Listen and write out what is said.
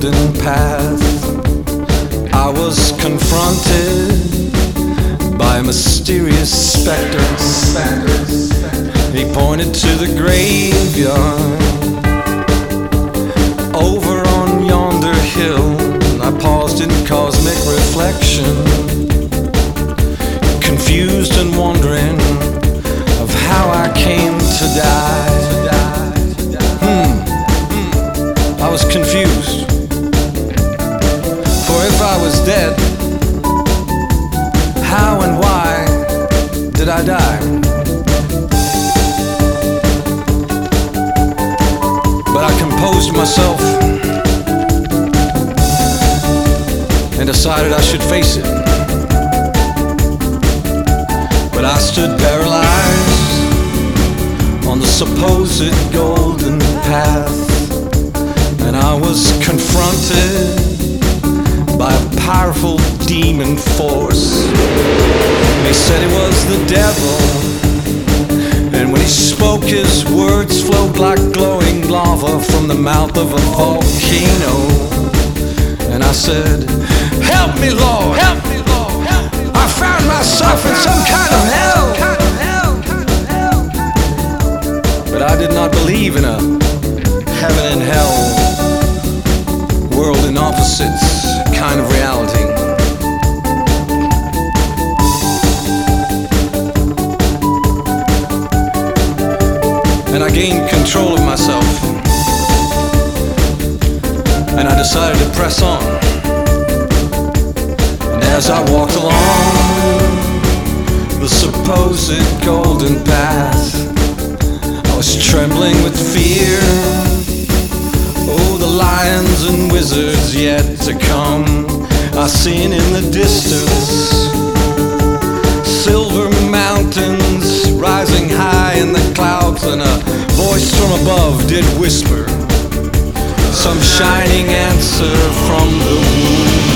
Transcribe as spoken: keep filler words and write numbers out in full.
golden path, I was confronted by a mysterious specter. He pointed to the graveyard over on yonder hill. I paused in cosmic reflection, confused and wondering of how I came to die. Hmm, I was confused. For if I was dead, how and why did I die? But I composed myself and decided I should face it. But I stood paralyzed on the supposed golden path, and I was confronted by a powerful demon force. They said it was the devil, and when he spoke, his words flowed like glowing lava from the mouth of a volcano. And I said, help me, Lord, help me, Lord, help me, Lord. I found myself in some kind of hell. But I did not believe in a heaven and hell, world in opposites kind of reality. And I gained control of myself, and I decided to press on. And as I walked along the supposed golden path, I was trembling with fear. Oh, the lions and wizards yet to come, I seen in the distance silver mountains rising high in the clouds, and a voice from above did whisper some shining answer from the womb.